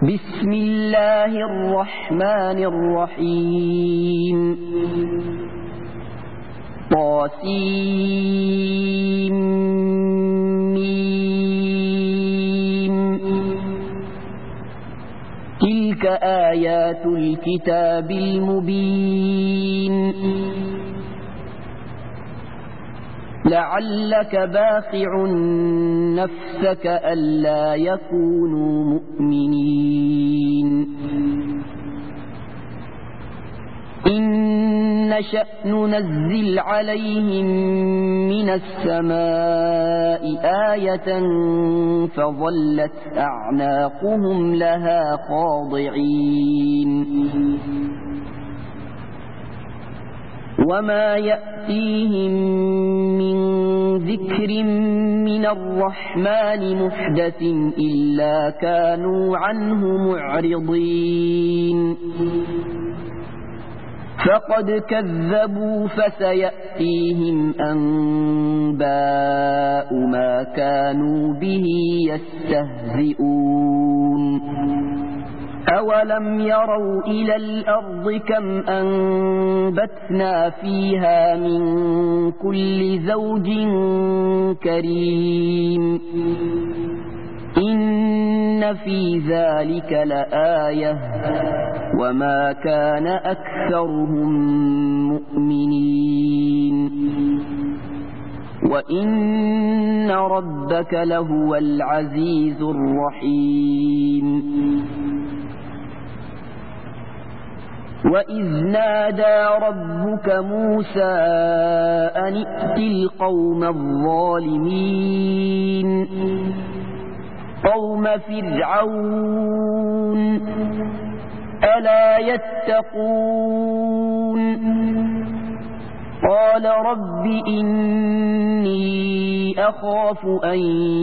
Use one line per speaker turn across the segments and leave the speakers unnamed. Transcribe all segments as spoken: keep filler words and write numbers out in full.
بسم الله الرحمن الرحيم طاسيم ميم تلك آيات الكتاب المبين لعلك باخع نفسك ألا يكونوا مؤمنين إن نشأ ننزل عليهم من السماء آية فظلت أعناقهم لها خاضعين وما يأتيهم من ذكر من الرحمن محدث إلا كانوا عنه معرضين فقد كذبوا فسيأتيهم أنباء ما كانوا به يستهزئون أولم يروا إلى الأرض كم أنبتنا فيها من كل زوج كريم إن في ذلك لآية وما كان أكثرهم مؤمنين وإن ربك لهو العزيز الرحيم وإذ نادى ربك موسى أن ائت القوم الظالمين قوم فرعون ألا يتقون قال رب إني أخاف أن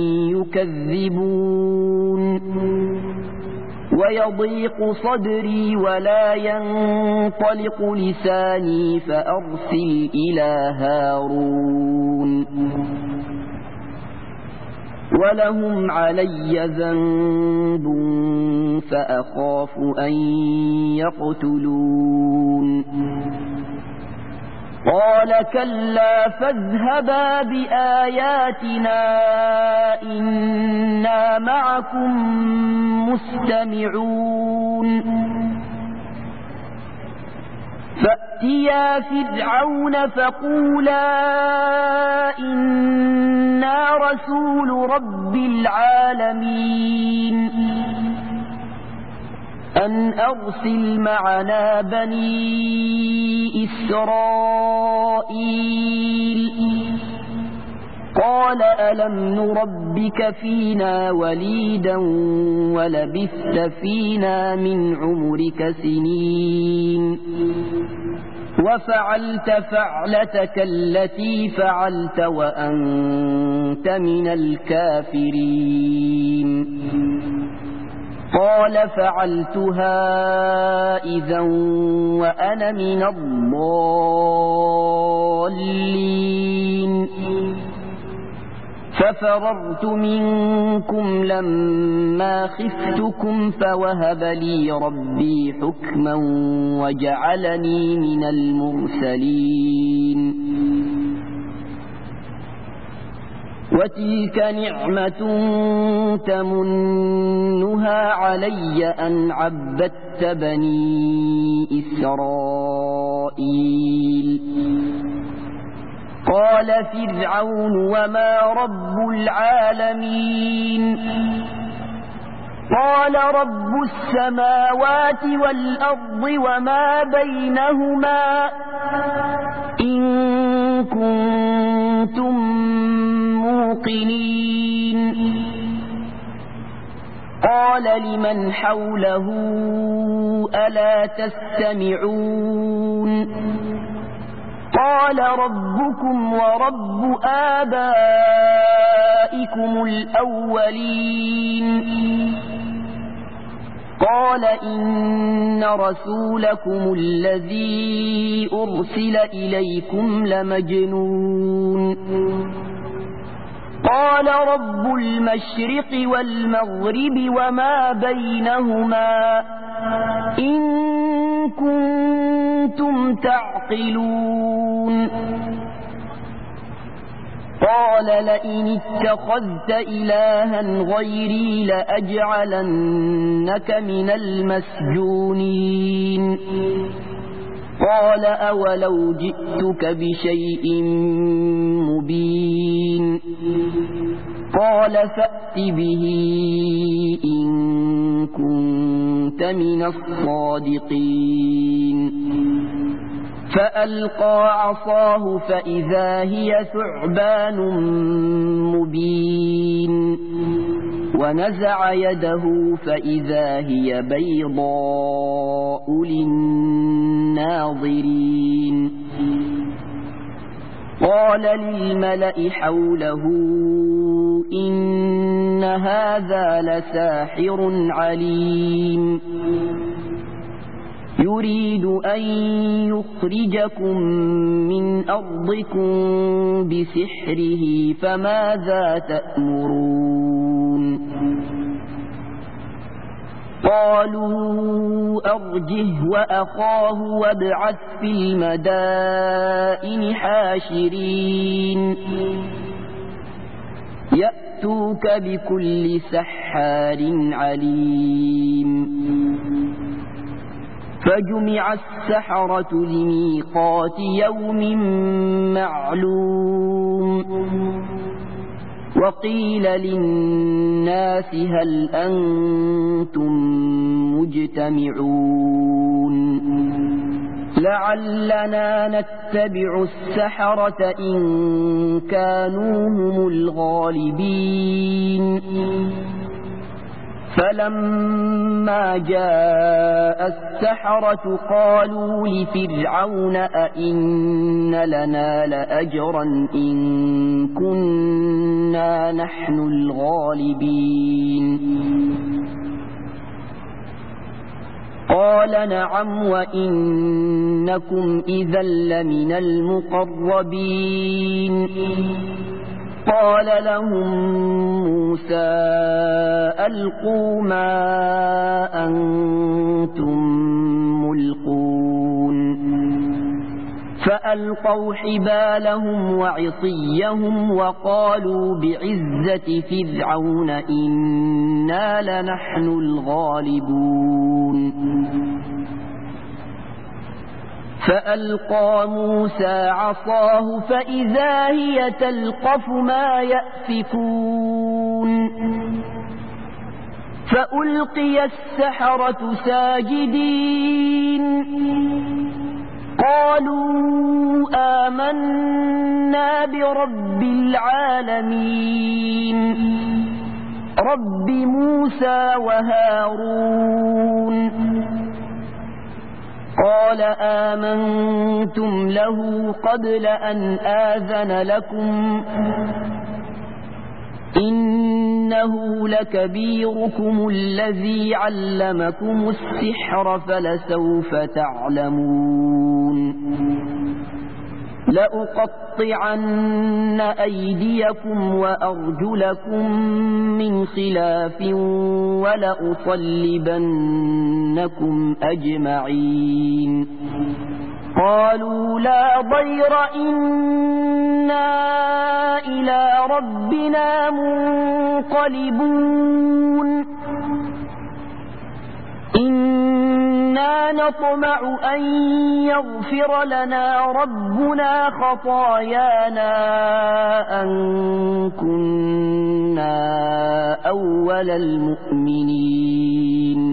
يكذبون ويضيق صدري ولا ينطلق لساني فأرسل إلى هارون ولهم علي ذنب فأخاف أن يقتلون قال كلا فاذهبا بآياتنا إنا معكم مستمعون فأتيا فرعون فقولا إنا رسول رب العالمين أن أرسل معنا بني إسرائيل قال ألم نربك فينا وليدا ولبثت فينا من عمرك سنين وفعلت فعلتك التي فعلت وأنت من الكافرين قال فعلتها إذا وأنا من الضالين ففررت منكم لما خفتكم فوهب لي ربي حكما وجعلني من المرسلين وتلك نعمة تمنها علي أن عبدت بني إسرائيل قال فرعون وما رب العالمين قال رب السماوات والأرض وما بينهما إن كنتم موقنين قال لمن حوله ألا تستمعون قال ربكم ورب آبائكم الأولين قال إن رسولكم الذي أرسل إليكم لمجنون قال رب المشرق والمغرب وما بينهما إن كنتم تعقلون قال لئن اتخذت إلها غيري لأجعلنك من المسجونين قال أولو جئتك بشيء مبين قال فأت به إن كنت من الصادقين فألقى عصاه فإذا هي ثعبان مبين ونزع يده فإذا هي بيضاء للناظرين قال للملأ حوله إن هذا لساحر عليم يريد أن يخرجكم من أرضكم بسحره فماذا تأمرون قالوا أرجه وأخاه وابعث في المدائن حاشرين يأتوك بكل سحار عليم فجمع السحرة لميقات يوم معلوم وقيل للناس هل أنتم مجتمعون لعلنا نتبع السحرة إن كانوا هم الغالبين فلما جاء السحرة قالوا لفرعون أئن لنا لأجرا إن كنا نحن الغالبين قال نعم وإنكم إذا لمن المقربين قال لهم موسى ألقوا ما أنتم ملقون فألقوا حبالهم وعصيهم وقالوا بعزة فرعون إنا لنحن الغالبون فألقى موسى عصاه فإذا هي تلقف ما يأفكون فألقي السحرة ساجدين قالوا آمنا برب العالمين رب موسى وهارون قال آمنتم له قبل أن آذن لكم إنه لكبيركم الذي علمكم السحر فلسوف تعلمون لأقطعن أيديكم وأرجلكم من خلاف ولأصلبنكم أجمعين قالوا لا ضير إنا إلى ربنا منقلبون إنا نطمع أن يغفر لنا ربنا خطايانا أن كنا أول المؤمنين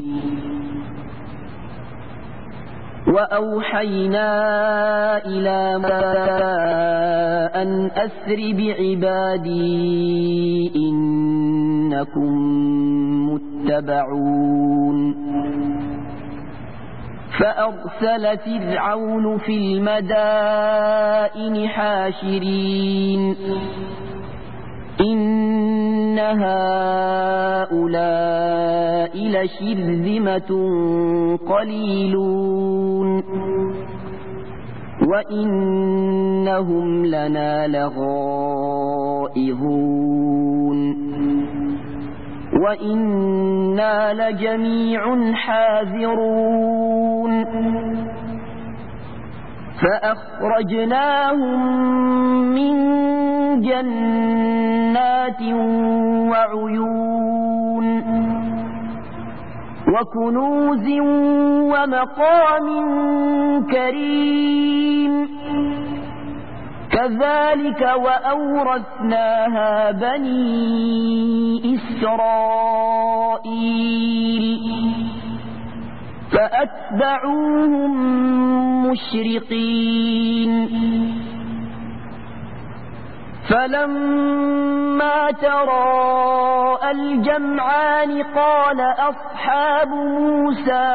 وأوحينا إلى موسى أن أسر بعبادي إنكم متبعون فأرسل فرعون في المدائن حاشرين إن هؤلاء لشرذمة قليلون وإنهم لنا لغائظون وإنا لجميع حاذرون فأخرجناهم من جنات وعيون وكنوز ومقام كريم كذلك وأورثناها بني إسرائيل فأتبعوهم مشرقين فلما تراءى الجمعان قال أصحاب موسى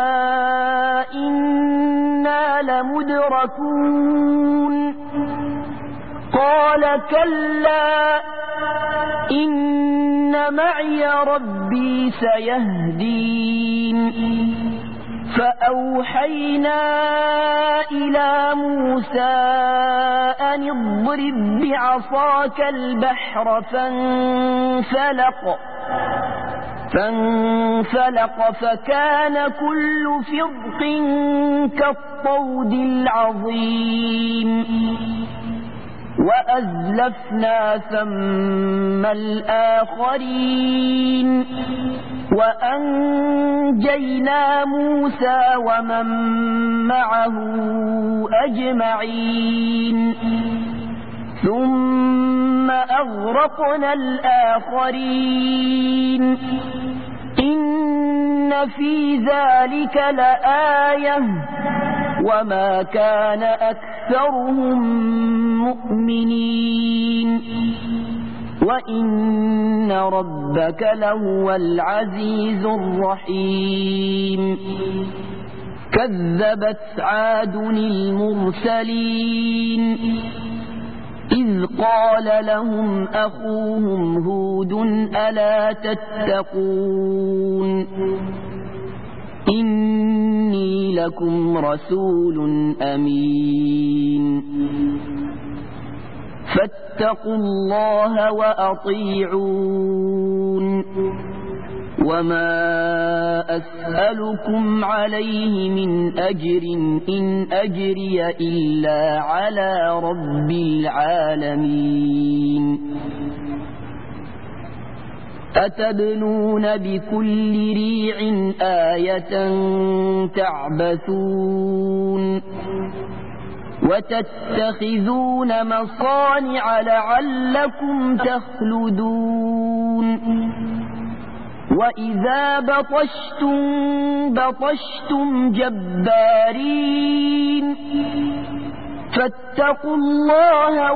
إنا لمدركون قال كلا إن معي ربي سيهدين فأوحينا إلى موسى أن اضرب بعصاك البحر فانفلق فانفلق فكان كل فرق كالطود العظيم وأزلفنا ثم الآخرين وأنجينا موسى ومن معه أجمعين ثم أغرقنا الآخرين إن في ذلك لآية وما كان أكثرهم مؤمنين وإن ربك لهو العزيز الرحيم كذبت عاد المرسلين إذ قال لهم أخوهم هود ألا تتقون إني لكم رسول أمين فاتقوا الله وأطيعون وما أسألكم عليه من أجر إن أجري إلا على رب العالمين أتبنون بكل ريع آية تعبثون وتتخذون مصانع لعلكم تخلدون وإذا بطشتم بطشتم جبارين فاتقوا الله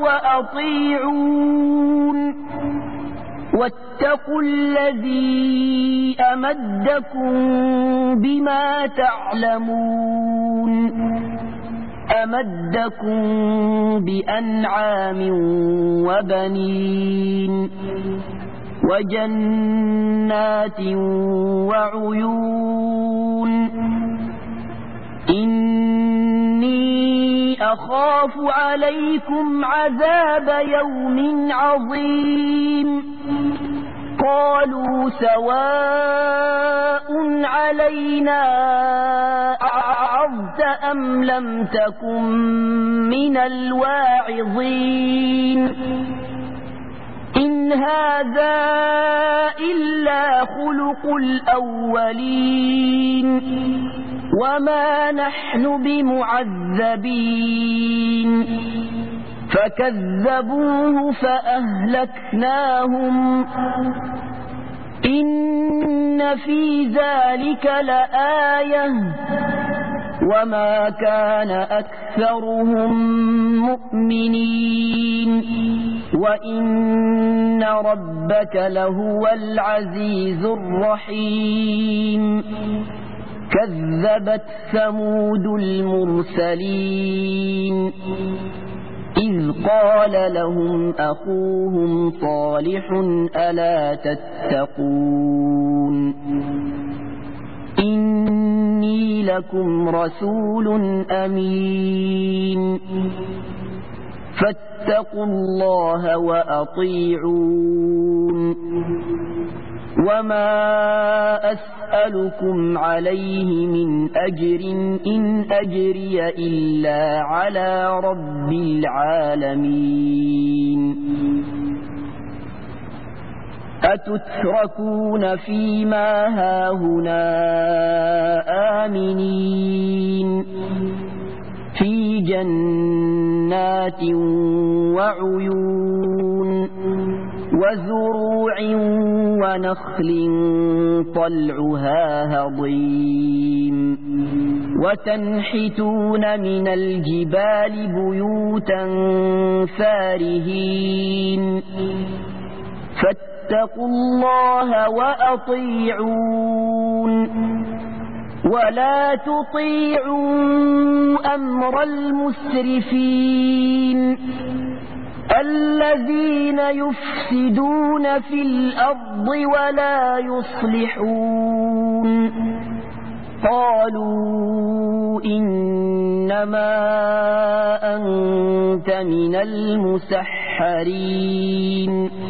وأطيعون واتقوا الذي أمدكم بما تعلمون أمدكم بأنعام وبنين وجنات وعيون إني أخاف عليكم عذاب يوم عظيم قالوا سواء علينا أعظت أم لم تكن من الواعظين إن هذا إلا خلق الأولين وما نحن بمعذبين فكذبوه فأهلكناهم إن في ذلك لآية وما كان أكثرهم مؤمنين وإن ربك لهو العزيز الرحيم كذبت ثمود المرسلين إذ قال لهم أخوهم صالح ألا تتقون إني لكم رسول أمين فاتقوا الله وأطيعون وما أسألكم عليه من أجر إن أجري إلا على رب العالمين أتتركون فيما هاهنا آمنين في جنات وعيون وزروع ونخل طلعها هضيم وتنحتون من الجبال بيوتا فارهين فاتقوا الله وأطيعون ولا تطيعوا أمر المسرفين الذين يفسدون في الأرض ولا يصلحون قالوا إنما أنت من المسحرين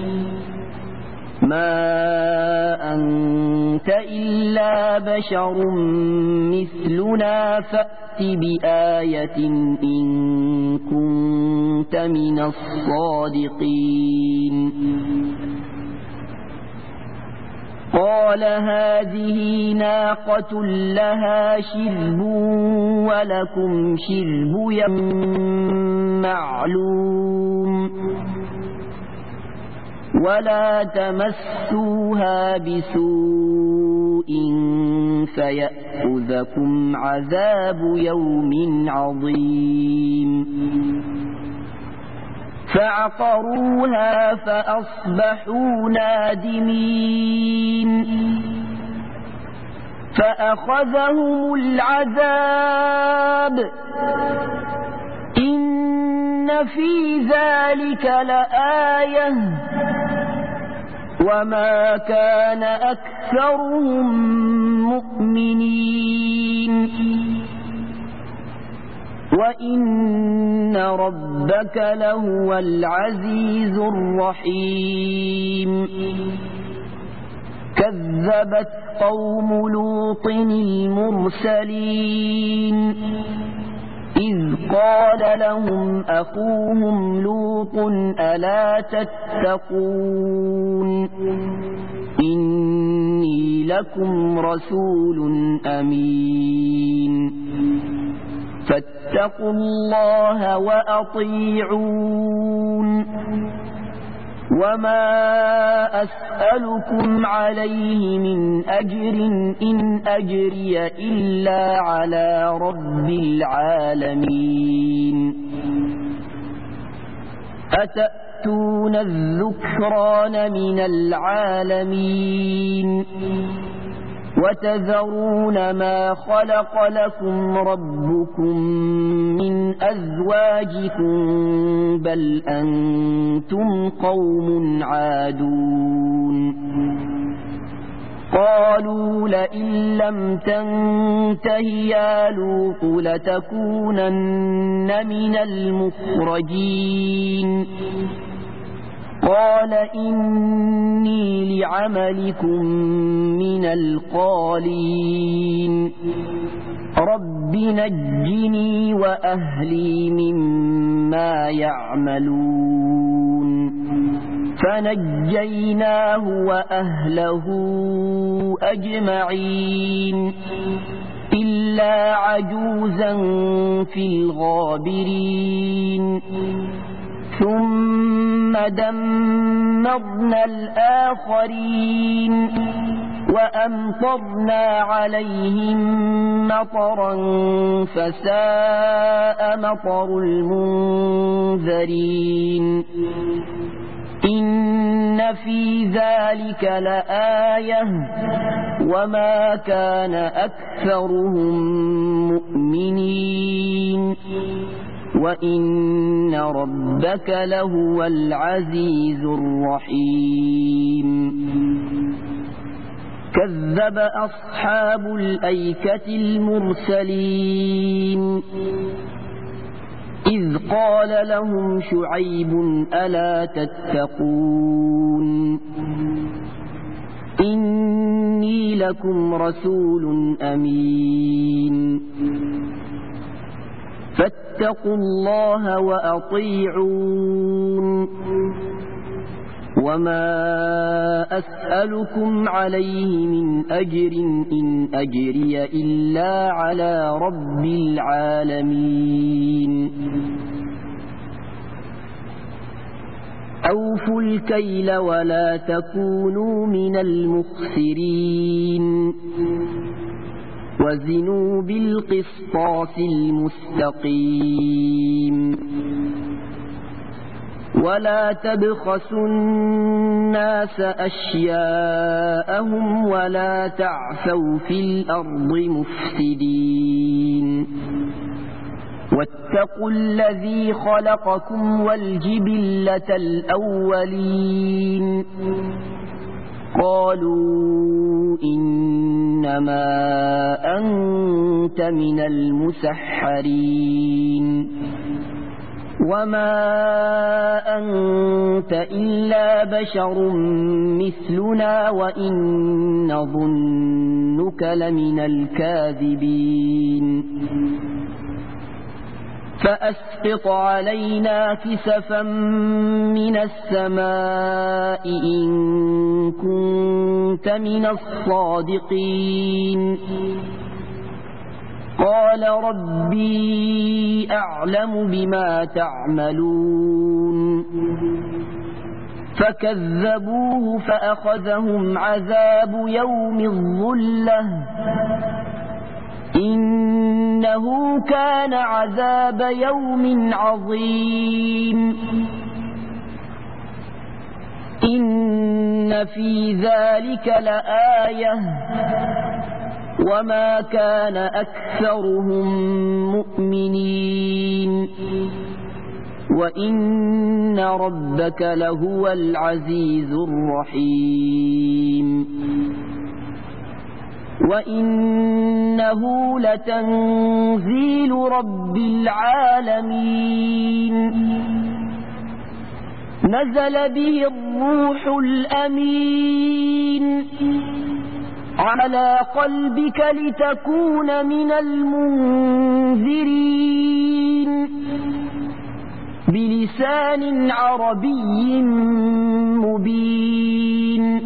ما أنت إلا بشر مثلنا فأت بآية إن كنت من الصادقين قال هذه ناقة لها شرب ولكم شرب يوم معلوم ولا تمسوها بسوء فيأخذكم عذاب يوم عظيم فعقروها فأصبحوا نادمين فأخذهم العذاب إن في ذلك لآية وما كان أكثرهم مؤمنين وإن ربك لهو العزيز الرحيم كذبت قوم لوط المرسلين إذ قال لهم أخوهم لوط ألا تتقون إني لكم رسول أمين فاتقوا الله وأطيعون وما أسألكم عليه من أجر إن أجري إلا على رب العالمين أتأتون الذكران من العالمين وتذرون ما خلق لكم ربكم من أزواجكم بل أنتم قوم عادون قالوا لئن لم تنته يا لوط لتكونن من المخرجين قال إني لعملكم من القالين رب نجني وأهلي مما يعملون فنجيناه وأهله أجمعين إلا عجوزا في الغابرين ثم دمرنا الآخرين وأمطرنا عليهم مطرا فساء مطر المنذرين إن في ذلك لآية وما كان أكثرهم مؤمنين وإن ربك لهو العزيز الرحيم كذب أصحاب الأيكة المرسلين إذ قال لهم شعيب ألا تتقون إني لكم رسول أمين فاتقوا الله وأطيعون وما أسألكم عليه من أجر إن أجري إلا على رب العالمين أوفوا الكيل ولا تكونوا من المخسرين وزنوا بالقسطاس المستقيم ولا تبخسوا الناس أشياءهم ولا تعثوا في الأرض مفسدين واتقوا الذي خلقكم والجبلة الأولين قالوا إنما أنت من المسحرين وما أنت إلا بشر مثلنا وإن نظنك لمن الكاذبين فأسقط علينا كسفا من السماء إن كنت من الصادقين قال ربي أعلم بما تعملون فكذبوه فأخذهم عذاب يوم الظلة إنه كان عذاب يوم عظيم إن في ذلك لآية وما كان أكثرهم مؤمنين وإن ربك لهو العزيز الرحيم وإنه لتنزيل رب العالمين نزل به الروح الأمين على قلبك لتكون من المنذرين بلسان عربي مبين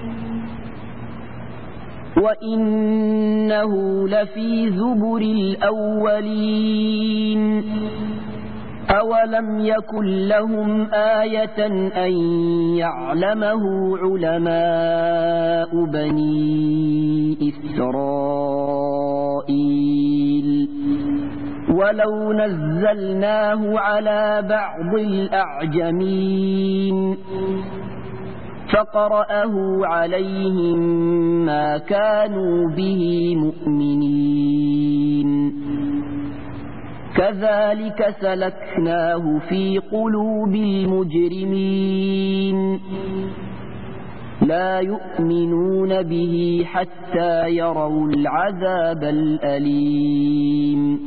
وإنه لفي زبر الأولين أولم يكن لهم آية أن يعلمه علماء بني إسرائيل ولو نزلناه على بعض الأعجمين فقرأه عليهم ما كانوا به مؤمنين كذلك سلكناه في قلوب المجرمين لا يؤمنون به حتى يروا العذاب الأليم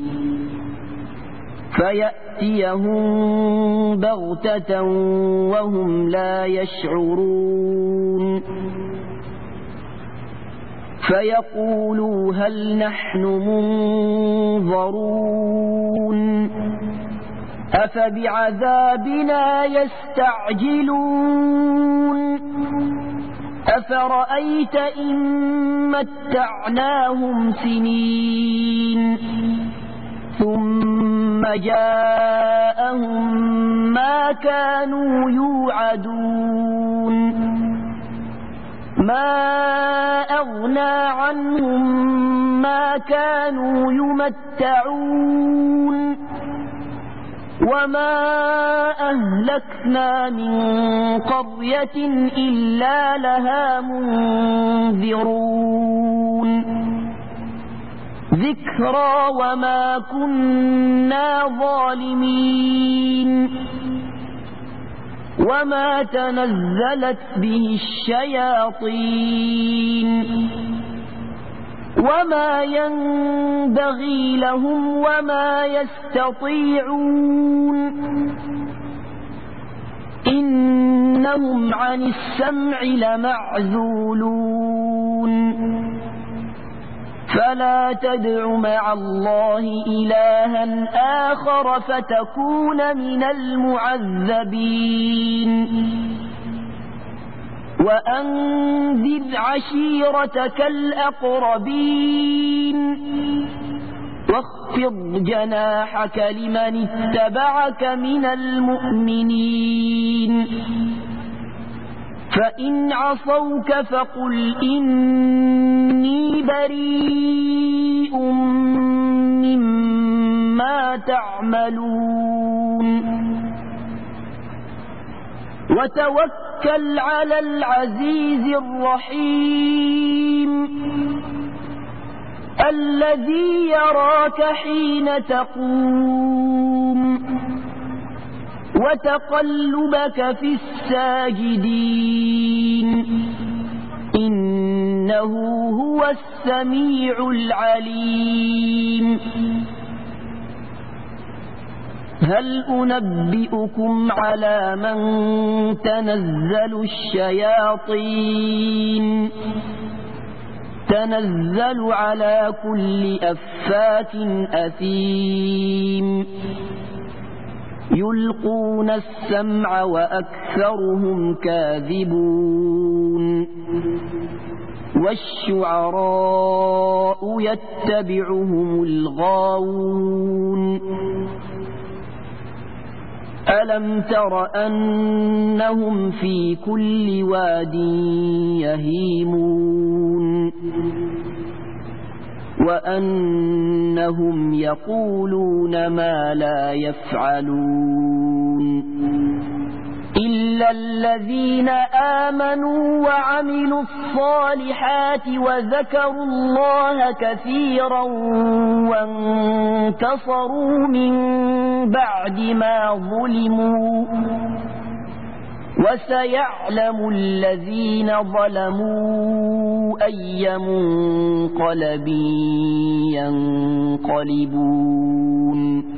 فيأتيهم بغتة وهم لا يشعرون فيقولوا هل نحن منظرون أفبعذابنا يستعجلون أفرأيت إن متعناهم سنين ثم جاءهم ما كانوا يوعدون ما أغنى عنهم ما كانوا يمتعون وما أهلكنا من قرية إلا لها منذرون ذكرى وما كنا ظالمين وما تنزلت به الشياطين وما ينبغي لهم وما يستطيعون إنهم عن السمع لمعزولون فلا تدع مع الله إلها آخر فتكون من المعذبين وأنذر عشيرتك الأقربين واخفض جناحك لمن اتبعك من المؤمنين فإن عصوك فقل إني بريء مما تعملون وتوكل على العزيز الرحيم الذي يراك حين تقوم وتقلبك في الساجدين إنه هو السميع العليم هل أنبئكم على من تنزل الشياطين تنزل على كل أفاك أثيم يلقون السمع وأكثرهم كاذبون والشعراء يتبعهم الغاوون ألم تر أنهم في كل واد يهيمون وأنهم يقولون ما لا يفعلون إلا الذين آمنوا وعملوا الصالحات وذكروا الله كثيرا وانتصروا من بعد ما ظلموا وسيعلم الذين ظلموا أي منقلب ينقلبون